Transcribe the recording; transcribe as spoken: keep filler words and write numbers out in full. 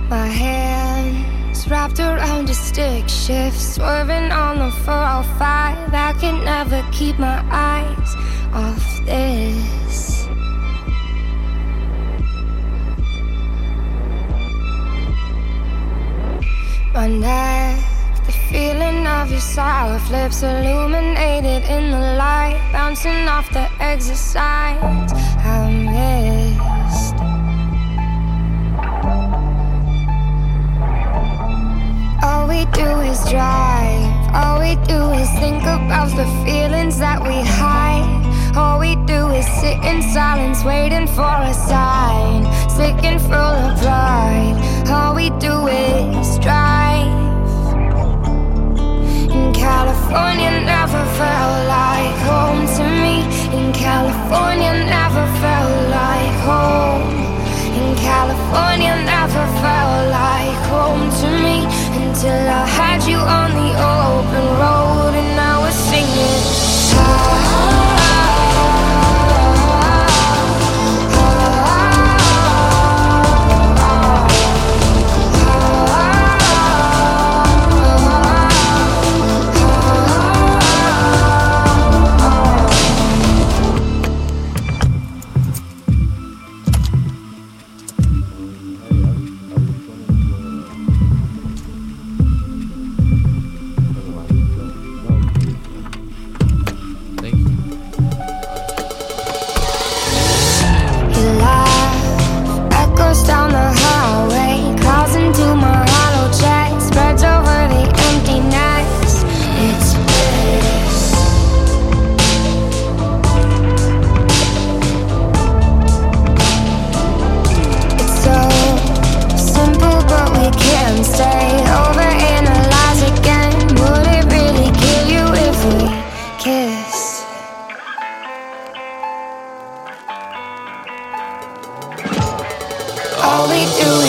My hands wrapped around a stick shift, swerving on the four oh five. I can never keep my eyes off this. My neck, the feeling of your soft lips illuminated in the light, bouncing off the exit signs I missed. All we do is drive, all we do is think about the feelings that we hide. All we do is sit in silence, waiting for a sign, sick and full of pride. All we do is drive. In California never felt like home to me. In California never felt like home. In California never felt like home to me, until I had you on the open road and I was singing. Ah, down the highway, crawls into my hollow chest, spreads over the emptiness. It's bliss. It's so simple, but we can't stay overanalyze again. Would it really kill you if we kiss? All we do